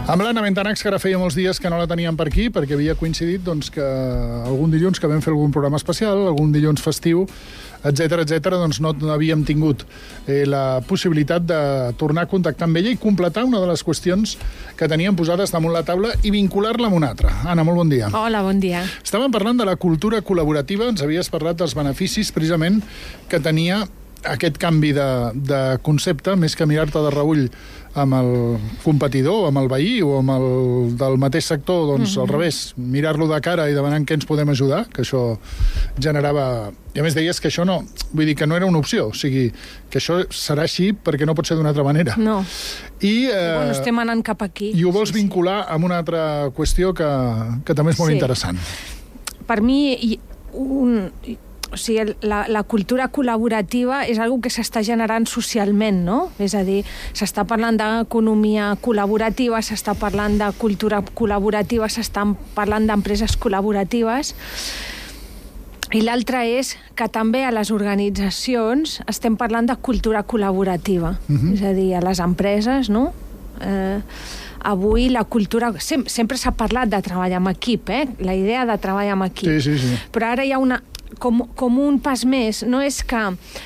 Amb l'Anna Bentanax, que ara feia molts dies que no la teníem per aquí, perquè havia coincidit que algun dilluns que vam fer algun programa especial, algun dilluns festiu, etc, doncs no havíem tingut la possibilitat de tornar a contactar amb ella i completar una de les qüestions que teníem posades damunt la taula i vincular-la amb una altra. Anna, molt bon dia. Hola, bon dia. Estàvem parlant de la cultura col·laborativa, ens havies parlat dels beneficis precisament que tenia aquest canvi de concepte, més que mirar-te de reüll amb el competidor, amb el veí o amb el del mateix sector, doncs al revés, mirar-lo de cara i demanar què ens podem ajudar, que això generava... I a més deies que això no... Vull dir que no era una opció, o sigui, que això serà així perquè no pot ser d'una altra manera. No. I bueno, estem anant cap aquí. I ho vols vincular amb una altra qüestió que també és molt interessant. Per mi, o sigui, la cultura col·laborativa és una que s'està generant socialment, no? És a dir, s'està parlant d'economia col·laborativa, s'està parlant de cultura col·laborativa, s'està parlant d'empreses col·laboratives. I l'altre és que també a les organitzacions estem parlant de cultura col·laborativa. És a dir, a les empreses, no? Avui la cultura... Sempre s'ha parlat de treballar en equip, la idea de treballar en equip. Sí. Però ara hi ha com un pas més. No és que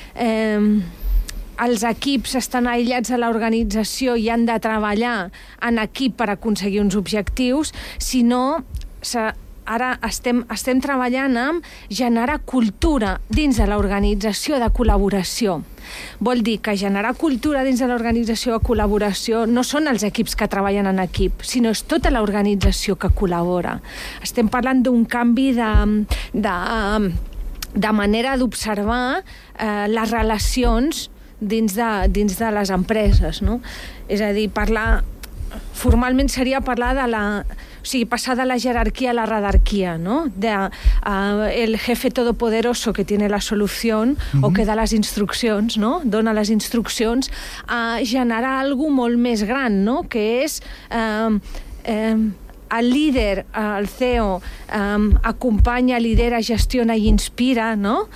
els equips estan aïllats a l'organització i han de treballar en equip per aconseguir uns objectius, sinó ara estem treballant amb generar cultura dins de l'organització de col·laboració. Vol dir que generar cultura dins de l'organització de col·laboració no són els equips que treballen en equip, sinó és tota l'organització que col·labora. Estem parlant d'un canvi de manera d'observar les relacions dins de les empreses, no? És a dir, formalment seria parlar passar de la jerarquía a la redarquía, ¿no? El jefe todopoderoso que tiene la solución o que da les instruccions, no? Dona les instruccions a generar alguna molt més gran, no? Que és el líder, el CEO, acompanya, lidera, gestiona i inspira, no?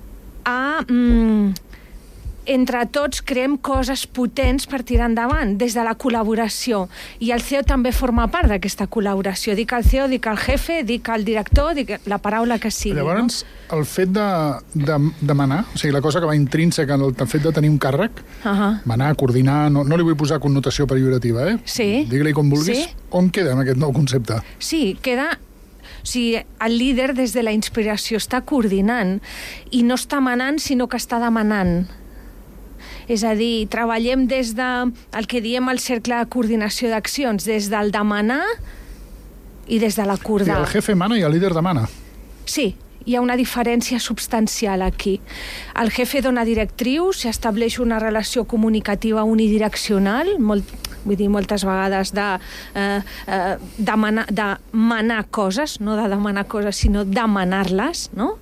Entre tots creem coses potents per tirar endavant, des de la col·laboració. I el CEO també forma part d'aquesta col·laboració. Dic el CEO, dic el jefe, dic el director, dic la paraula que sigui. Llavors, no? El fet de manar, o sigui, la cosa que va intrínseca en el fet de tenir un càrrec, manar, coordinar, no li vull posar connotació pejorativa, Sí. Digue-li com vulguis, on queda en aquest nou concepte? Sí, queda... O sigui, el líder des de la inspiració està coordinant i no està manant, sinó que està demanant. És a dir, treballem des del que diem el cercle de coordinació d'accions, des del demanar i des de l'acordar. El jefe mana i el líder demana. Sí, hi ha una diferència substancial aquí. El jefe dona directrius, s'estableix una relació comunicativa unidireccional, moltes vegades de manar coses, no de demanar coses, sinó demanar-les, no?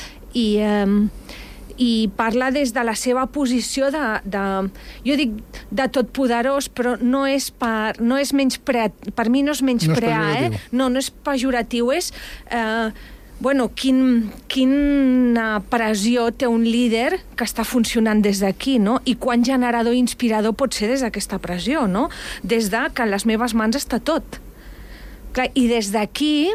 I parla des de la seva posició jo dic de totpoderós, però no és menysprear, per mi no és menysprear, no és pejoratiu, és quina pressió té un líder que està funcionant des d'aquí, no? I quan generador i inspirador pot ser des d'aquesta pressió, no? Des de que a les meves mans està tot. Clar, i des d'aquí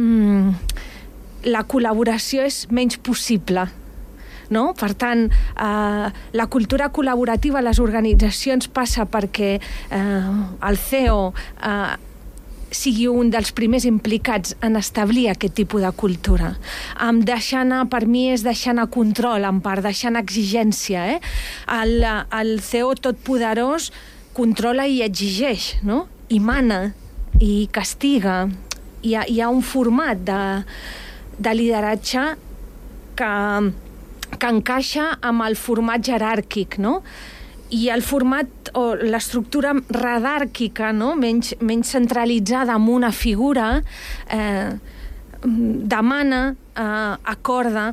la col·laboració és menys possible. No? Per tant, la cultura col·laborativa a les organitzacions passa perquè el CEO sigui un dels primers implicats en establir aquest tipus de cultura. Deixar anar, per mi, és deixar anar control, en part, deixar anar exigència. El CEO totpoderós controla i exigeix, no? I mana, i castiga. Hi ha un format de lideratge que encaixa amb el format jeràrquic, no? I el format o l'estructura redàrquica, no? menys centralitzada en una figura, demana, acorda.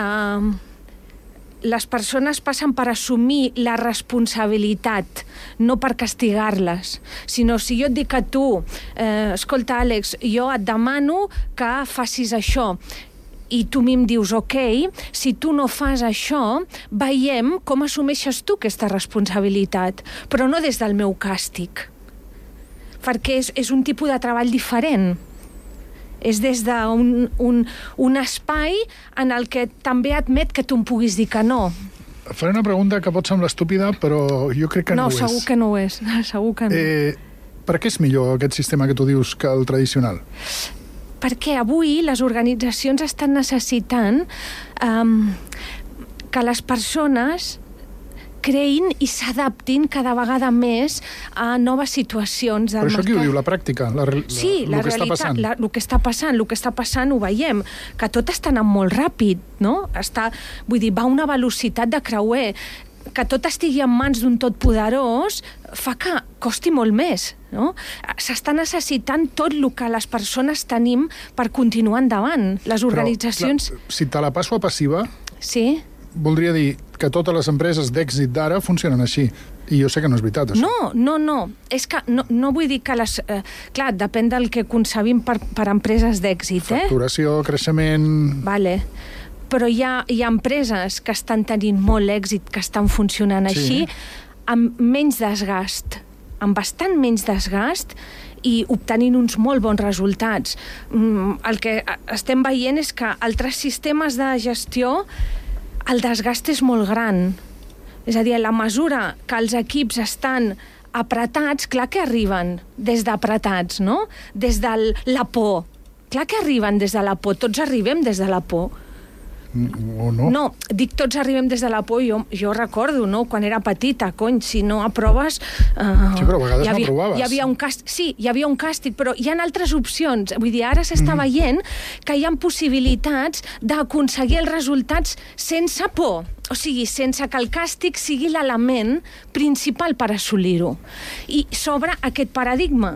Les persones passen per assumir la responsabilitat, no per castigar-les, sinó si jo et dic a tu, escolta, Àlex, jo et demano que facis això, i tu em dius, ok, si tu no fas això, veiem com assumeixes tu aquesta responsabilitat, però no des del meu càstig. perquè és un tipus de treball diferent. És des d'un espai en el que també admet que tu em puguis dir que no. Faré una pregunta que pot semblar estúpida, però jo crec que no ho és. No, segur que no ho és. Segur que no. Per què és millor aquest sistema que tu dius que el tradicional? Perquè avui les organitzacions estan necessitant que les persones creïn i s'adaptin cada vegada més a noves situacions del mercat. Però això qui ho diu? La pràctica? Sí, la realitat, el que està passant ho veiem, que tot està anant molt ràpid, no? Vull dir, va a una velocitat de creuer. Que tot estigui en mans d'un totpoderós fa que costi molt més, no? S'està necessitant tot el que les persones tenim per continuar endavant. Les organitzacions... Però, si te la passo a passiva... Sí? Voldria dir que totes les empreses d'èxit d'ara funcionen així. I jo sé que no és veritat, això. No. És que no vull dir que les... clar, depèn del que concebim per empreses d'èxit, Facturació, creixement... Vale. Però hi ha empreses que estan tenint molt èxit, que estan funcionant així, amb menys desgast, amb bastant menys desgast i obtenint uns molt bons resultats. El que estem veient és que altres sistemes de gestió el desgast és molt gran. És a dir, a la mesura que els equips estan apretats, clar que arriben des d'apretats, no? Des de la por. Clar que arriben des de la por. Tots arribem des de la por. O no? No, dic tots arribem des de la por. Jo recordo, no?, quan era petita, si no aproves... Sí, però a vegades no aprovaves. Hi havia un càstig, sí, hi havia un càstig, però hi ha altres opcions. Vull dir, ara s'està veient que hi ha possibilitats d'aconseguir els resultats sense por. O sigui, sense que el càstig sigui l'element principal per assolir-ho. I sobre aquest paradigma.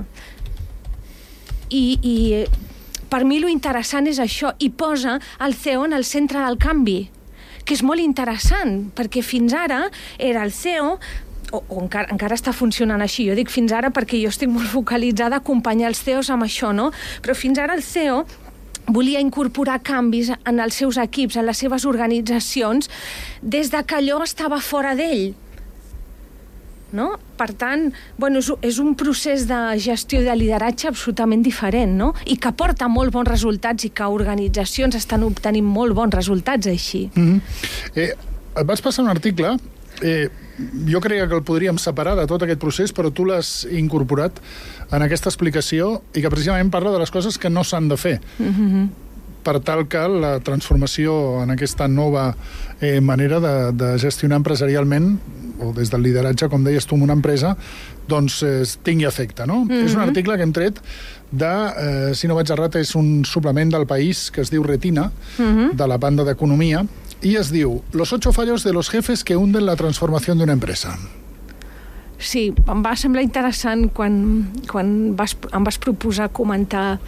I per mi lo interessant és això, i posa el CEO en el centre del canvi, que és molt interessant, perquè fins ara era el CEO, o encara està funcionant així, jo dic fins ara perquè jo estic molt focalitzada a acompanyar els CEOs amb això, no? Però fins ara el CEO volia incorporar canvis en els seus equips, en les seves organitzacions, des de que allò estava fora d'ell. No? Per tant, bueno, és un procés de gestió i de lideratge absolutament diferent, no? I que porta molt bons resultats i que organitzacions estan obtenint molt bons resultats així. Et vaig passar un article, jo creia que el podríem separar de tot aquest procés, però tu l'has incorporat en aquesta explicació i que precisament parla de les coses que no s'han de fer. Per tal que la transformació en aquesta nova manera de gestionar empresarialment, o des del lideratge, com deies tu, en una empresa, doncs tingui efecte, no? És un article que hem tret de, si no vaig errat, és un suplement del País que es diu Retina, de la banda d'Economia, i es diu Los 8 fallos de los jefes que hunden la transformación de una empresa. Sí, em va semblar interessant quan em vas proposar comentar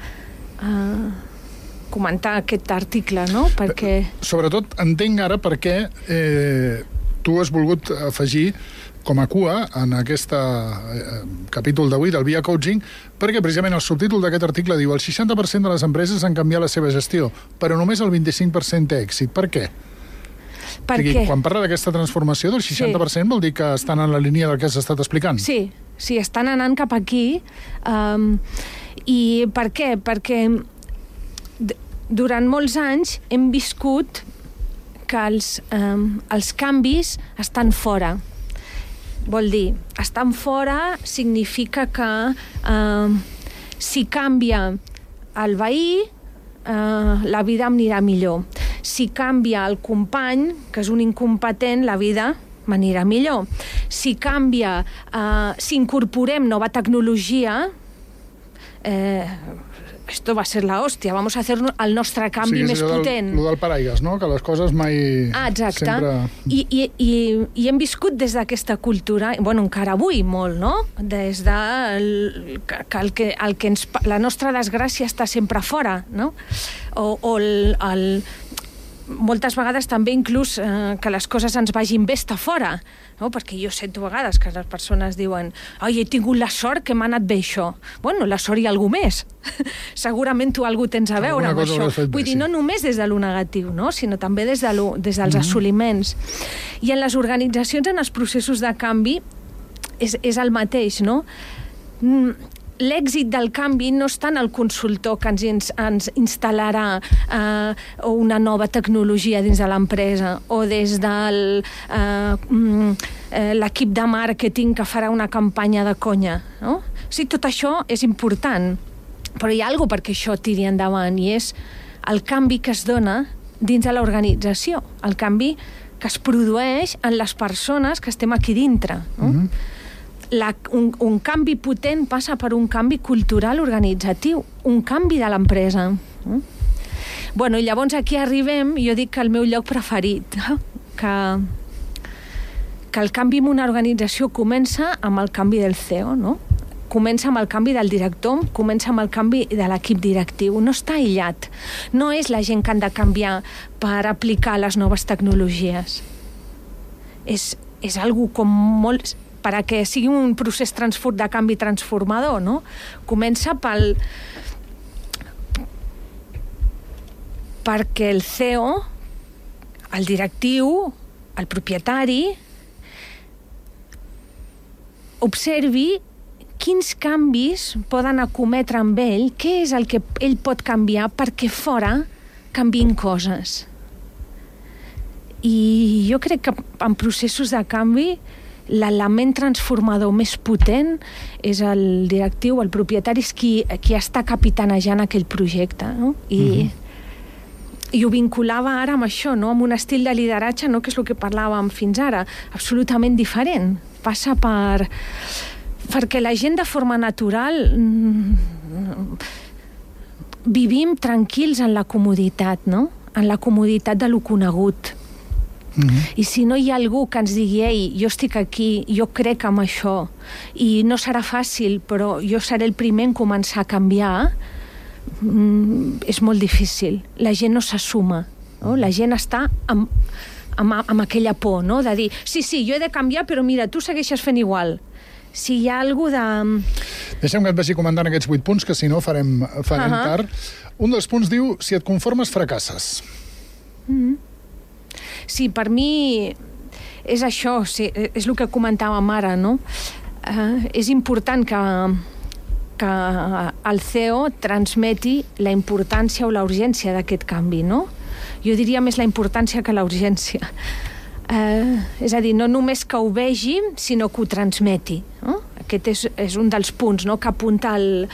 aquest article, no? Perquè... Sobretot entenc ara per què tu has volgut afegir com a cua en aquest capítol d'avui del Via Coaching, perquè precisament el subtítol d'aquest article diu el 60% de les empreses han canviat la seva gestió, però només el 25% té èxit. Per què? Perquè quan parla d'aquesta transformació del 60% vol dir que estan en la línia del que has estat explicant. Sí, estan anant cap aquí. I per què? Perquè durant molts anys hem viscut que els canvis estan fora. Vol dir, estan fora significa que si canvia el veí, la vida em anirà millor. Si canvia el company, que és un incompetent, la vida m'anirà millor. Si canvia, si incorporem nova tecnologia, esto va a ser la hòstia, vamos a hacer el nostre canvi més potent. Lo del paraigues, no? Que les coses mai... Exacte. Sempre... I hem viscut des d'aquesta cultura, bueno, encara avui molt, no? Des de que la nostra desgràcia està sempre fora, no? Moltes vegades també inclús que les coses ens vagin bé estar fora, no? Perquè jo sento a vegades que les persones diuen he tingut la sort que m'ha anat bé això. Bueno, la sort hi ha algú més. Segurament tu algú tens a veure amb això. Vull dir, no només des de lo negatiu, no? Sinó també des dels assoliments. I en les organitzacions, en els processos de canvi, és el mateix, no? l'èxit del canvi no està en el consultor que ens instal·larà una nova tecnologia dins de l'empresa o des de l'equip de màrqueting que farà una campanya de conya, no? O sigui, tot això és important, però hi ha alguna cosa perquè això tiri endavant i és el canvi que es dona dins de l'organització, el canvi que es produeix en les persones que estem aquí dintre, no? Un canvi potent passa per un canvi cultural organitzatiu, un canvi de l'empresa. Bueno, i llavors aquí arribem, jo dic que el meu lloc preferit, que el canvi en una organització comença amb el canvi del CEO, no? Comença amb el canvi del director, comença amb el canvi de l'equip directiu. No està aïllat. No és la gent que han de canviar per aplicar les noves tecnologies. És algo com molt... perquè sigui un procés de canvi transformador, no? Comença perquè el CEO, el directiu, el propietari, observi quins canvis poden acometre amb ell, què és el que ell pot canviar perquè fora canviïn coses. I jo crec que en processos de canvi l'element transformador més potent és el directiu, el propietari, és qui està capitanejant aquell projecte, no? I ho vinculava ara amb això, no? Amb un estil de lideratge, no? Que és el que parlàvem fins ara, absolutament diferent. Passa perquè la gent de forma natural vivim tranquils en la comoditat, no? En la comoditat de lo conegut. I si no hi ha algú que ens digui ei, jo estic aquí, jo crec en això i no serà fàcil, però jo seré el primer en començar a canviar, és molt difícil. La gent no s'assuma, no? La gent està amb aquella por, no? De dir, sí, jo he de canviar, però mira, tu segueixes fent igual. Si hi ha alguna de... Deixa'm que et vagi comentant aquests 8 punts, que si no farem tard. Un dels punts diu, si et conformes, fracasses. Sí, per mi és això, sí, és el que comentàvem ara, no? És important que el CEO transmeti la importància o la urgència d'aquest canvi, no? Jo diria més la importància que la urgència. És a dir, no només que ho vegi, sinó que ho transmeti, no? Aquest és un dels punts, no?, que apunta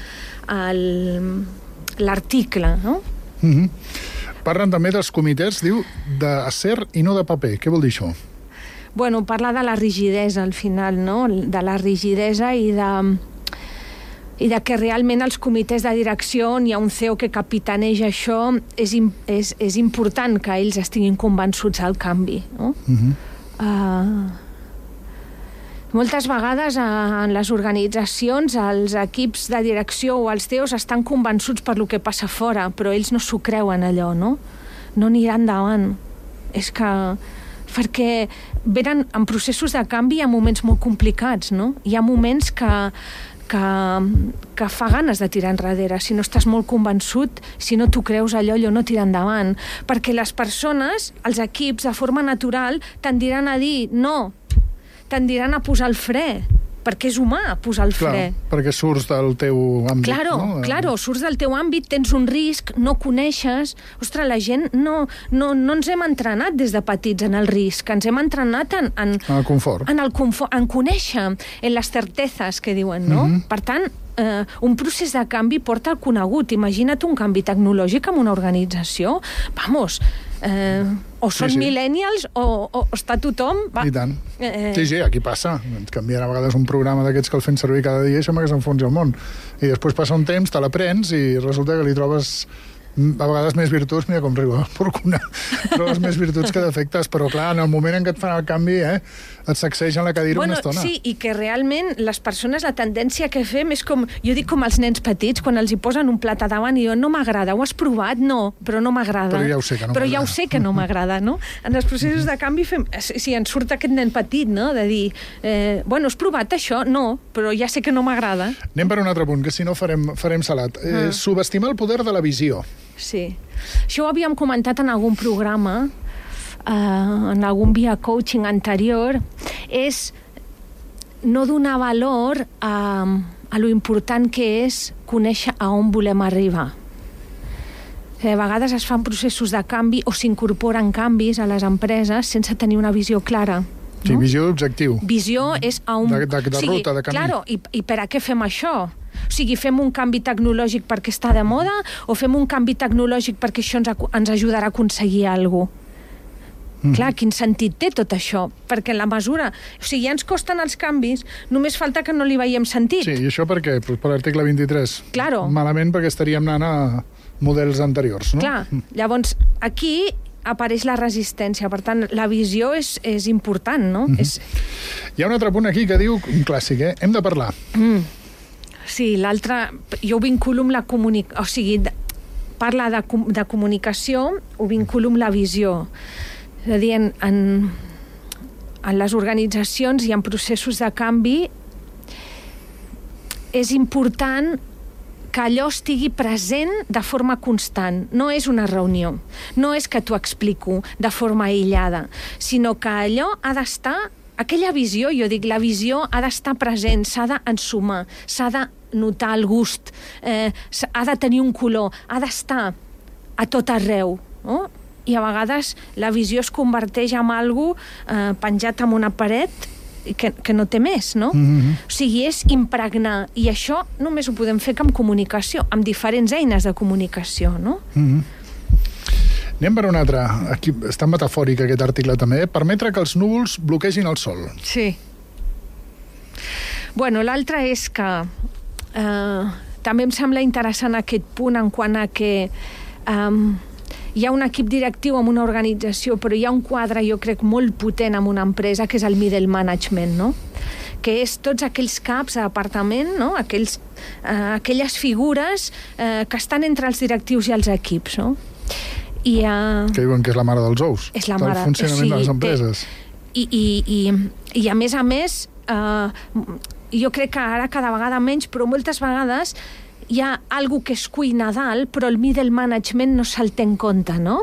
l'article, no? Parlen també dels comitès, diu, d'acer i no de paper. Què vol dir això? Bueno, parla de la rigidesa, al final, no? De la rigidesa i de que realment els comitès de direcció, on hi ha un CEO que capitaneja això, és important que ells estiguin convençuts del canvi, no? Moltes vegades en les organitzacions els equips de direcció o els CEOs estan convençuts per lo que passa fora, però ells no s'ho creuen allò, no? No anirà endavant. És que... perquè venen en processos de canvi a moments molt complicats, no? Hi ha moments que fa ganes de tirar enrere. Si no estàs molt convençut, si no t'ho creus allò no tira endavant. Perquè les persones, els equips, de forma natural, tendiran a dir no, tendiran a posar el fre, perquè és humà posar el fre. Clar, perquè surts del teu àmbit. Claro, surts del teu àmbit, tens un risc, no coneixes... Ostres, la gent no ens hem entrenat des de petits en el risc, ens hem entrenat en el confort. En conèixer, en les certeses, que diuen, no? Per tant, un procés de canvi porta al conegut. Imagina't un canvi tecnològic en una organització. Vamos... o són millennials o està tothom... I tant. Sí, aquí passa. Et canvien a vegades un programa d'aquests que el fem servir cada dia i sembla que s'enfonsi el món. I després passa un temps, te l'aprens i resulta que li trobes a vegades més virtuts, mira com riu, trobes més virtuts que defectes, però clar, en el moment en què et fan el canvi, et sacsegen la cadira una estona. Sí, i que realment les persones, la tendència que fem és com, jo dic com els nens petits, quan els hi posen un plat a davant i diuen, no m'agrada, ho has provat? No, però no m'agrada. Però ja ho sé que no m'agrada. Però ja ho sé que no m'agrada, no? En els processos de canvi fem... Sí, ens surt aquest nen petit, no?, de dir, bueno, has provat això? No, però ja sé que no m'agrada. Anem per un altre punt, que si no farem salat. Subestimar el poder de la visió. Sí. Això ho havíem comentat en algun programa, en algun via coaching anterior, és no donar valor a a lo important que és conèixer a on volem arribar. A vegades es fan processos de canvi o s'incorporen canvis a les empreses sense tenir una visió clara. No? Sí, visió d'objectiu. Visió és a un... De ruta, de camí. Claro, i per a què fem això? O sigui, fem un canvi tecnològic perquè està de moda o fem un canvi tecnològic perquè això ens ajudarà a aconseguir alguna cosa? Clar, quin sentit té tot això? Perquè en la mesura... O sigui, ja ens costen els canvis, només falta que no li veiem sentit. Sí, i això per què? Per l'article 23. Claro. Malament perquè estaríem anant a models anteriors, no? Clar, llavors aquí apareix la resistència, per tant, la visió és important, no? Hi ha un altre punt aquí que diu, un clàssic, hem de parlar. Sí, l'altre... Jo ho vinculo amb la comunicació... O sigui, parla de comunicació, ho vinculo amb la visió. És a dir, en les organitzacions i en processos de canvi és important que allò estigui present de forma constant. No és una reunió, no és que t'ho explico de forma aïllada, sinó que allò ha d'estar, aquella visió, jo dic, la visió ha d'estar present, s'ha d'ensumar, s'ha de notar el gust, ha de tenir un color, ha d'estar a tot arreu, no? I a vegades la visió es converteix en algo penjat en una paret que no té més, no? O sigui, és impregnar, i això només ho podem fer amb comunicació, amb diferents eines de comunicació, no? Anem per un altre. Aquí està metafòric aquest article també. Permetre que els núvols bloquegin el sol. Sí. Bueno, l'altre és que també em sembla interessant aquest punt en quant a que hi ha un equip directiu en una organització, però hi ha un quadre, jo crec, molt potent en una empresa, que és el middle management, no? Que és tots aquells caps de departament, no? Aquelles figures que estan entre els directius i els equips, no? Que diuen que és la mare dels ous. És la mare, del funcionament de les empreses. I a més, jo crec que ara cada vegada menys, però moltes vegades hi ha algú que es cuina a dalt, però el middle management no se'l té en compte, no?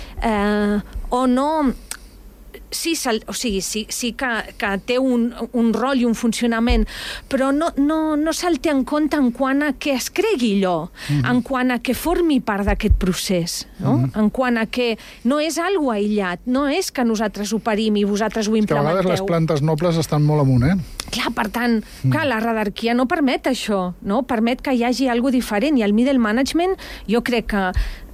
O no... Sí, o sigui, sí que té un rol i un funcionament, però no se'l té en compte en quant a que es cregui allò, en quant a que formi part d'aquest procés, no? En quant a que no és algo aïllat, no és que nosaltres ho parim i vosaltres ho implementeu. Que a vegades les plantes nobles estan molt amunt, Clar, per tant, la jerarquia no permet això, no? Permet que hi hagi algo diferent, i el middle management jo crec que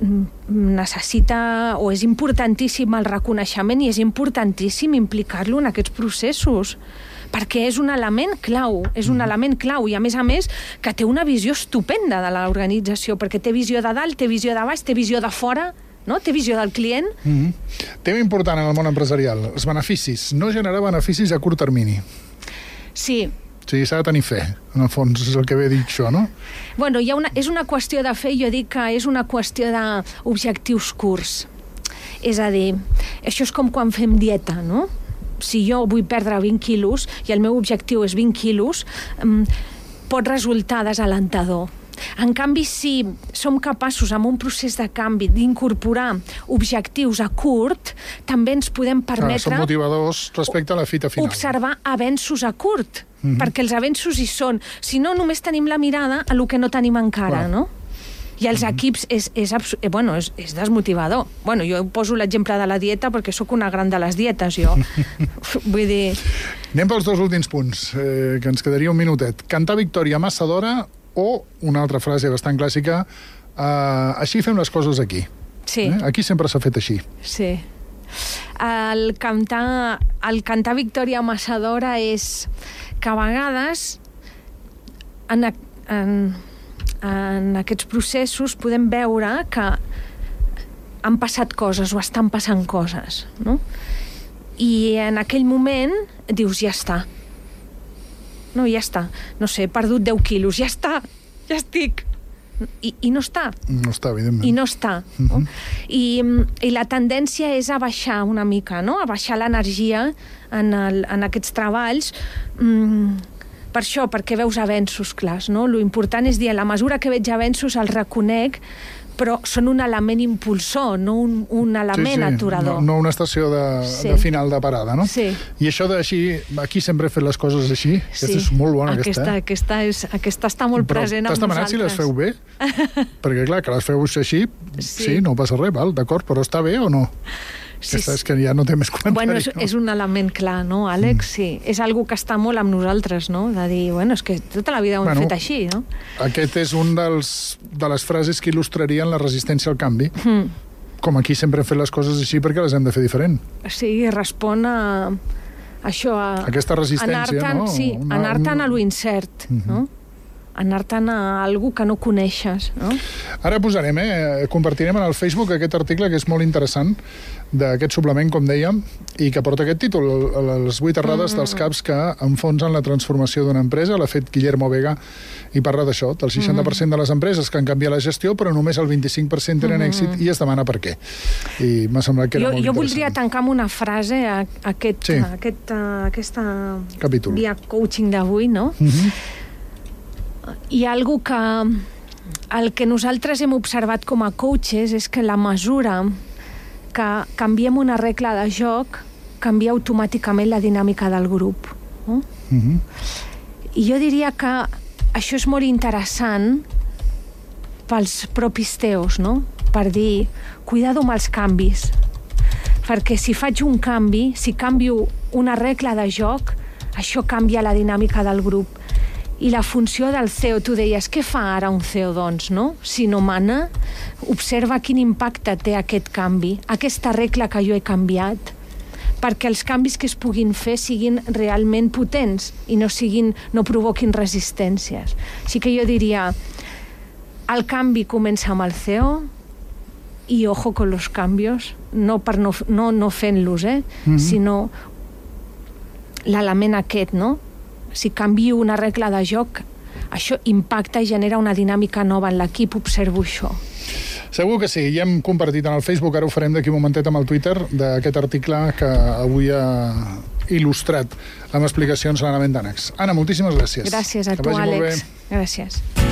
necessita, o és importantíssim el reconeixement i és importantíssim implicar-lo en aquests processos, perquè és un element clau, i a més que té una visió estupenda de l'organització, perquè té visió de dalt, té visió de baix, té visió de fora, no? Té visió del client. Tema important en el món empresarial, els beneficis. No generar beneficis a curt termini. Sí. O sigui, s'ha de tenir fe, en el fons, és el que ve dit això, no? Bueno, és una qüestió de fe, jo dic que és una qüestió d'objectius curts. És a dir, això és com quan fem dieta, no? Si jo vull perdre 20 quilos i el meu objectiu és 20 quilos, pot resultar desalentador. En canvi, si som capaços, amb un procés de canvi, d'incorporar objectius a curt, també ens podem permetre... Són motivadors respecte a la fita final. Observar avenços a curt, perquè els avenços hi són. Si no, només tenim la mirada a lo que no tenim encara, no? I els equips és desmotivador. Bueno, jo poso l'exemple de la dieta perquè sóc una gran de les dietes, jo. Vull dir... Anem pels dos últims punts, que ens quedaria un minutet. Cantar victòria massa d'hora, o una altra frase bastant clàssica, així fem les coses aquí. Sí. Aquí sempre s'ha fet així. Sí. El cantar victòria massa d'hora és que a vegades en aquests processos podem veure que han passat coses o estan passant coses, no? I en aquell moment dius, ja està. No, ja està. No sé, he perdut 10 quilos, ja està, ja estic. I no està. No està, evidentment. I no està. No? I la tendència és a baixar una mica, no? A baixar l'energia en aquests treballs, per això, perquè veus avenços clars, no? Lo important és dir, a la mesura que veig avenços els reconec però són un element impulsor, no un element aturador. No una estació de final de parada, no? Sí. I això d'així, aquí sempre he fet les coses així, aquesta és molt bona, aquesta està molt present amb nosaltres. T'has demanat si les feu bé? Perquè clar, que les feu així, sí, no passa res, val, d'acord, però està bé o no? Aquesta és que ja no té més comentari. Bueno, és un element clar, no, Àlex? Sí. És algo que està molt amb nosaltres, no? De dir, bueno, és que tota la vida ho hem fet així, no? Aquest és un de les frases que il·lustrarien la resistència al canvi. Com aquí sempre hem fet les coses així perquè les hem de fer diferent. Sí, respon a això, a aquesta resistència, no? Sí, anar-te'n a lo incert, no? Anar-te'n a algú que no coneixes, no? Ara posarem, compartirem en el Facebook aquest article que és molt interessant d'aquest suplement, com dèiem, i que porta aquest títol, les 8 errades dels caps que enfonsen la transformació d'una empresa. L'ha fet Guillermo Vega i parla d'això, del 60% de les empreses que han canviat la gestió, però només el 25% tenen èxit i es demana per què. I m'ha semblat que era molt interessant. Jo voldria tancar amb una frase aquesta capítol. Via coaching d'avui, no? Hi ha algú que el que nosaltres hem observat com a coaches és que la mesura que canviem una regla de joc canvia automàticament la dinàmica del grup. No? I jo diria que això és molt interessant pels propis teos, no? Per dir, cuidado amb els canvis. Perquè si faig un canvi, si canvio una regla de joc, això canvia la dinàmica del grup. I la funció del CEO, tu deies, què fa ara un CEO, doncs, no? Si no mana, observa quin impacte té aquest canvi, aquesta regla que jo he canviat, perquè els canvis que es puguin fer siguin realment potents i no provoquin resistències. Així que jo diria, el canvi comença amb el CEO i ojo con los cambios, no fent-los, sinó l'element aquest, no? Si canvio una regla de joc, això impacta i genera una dinàmica nova en l'equip, observo això. Segur que sí, ja hem compartit en el Facebook, ara ho farem d'aquí un momentet amb el Twitter, d'aquest article que avui ha il·lustrat amb explicacions l'Anna Mendànex. Anna, moltíssimes gràcies. Gràcies a tu, Àlex. Gràcies.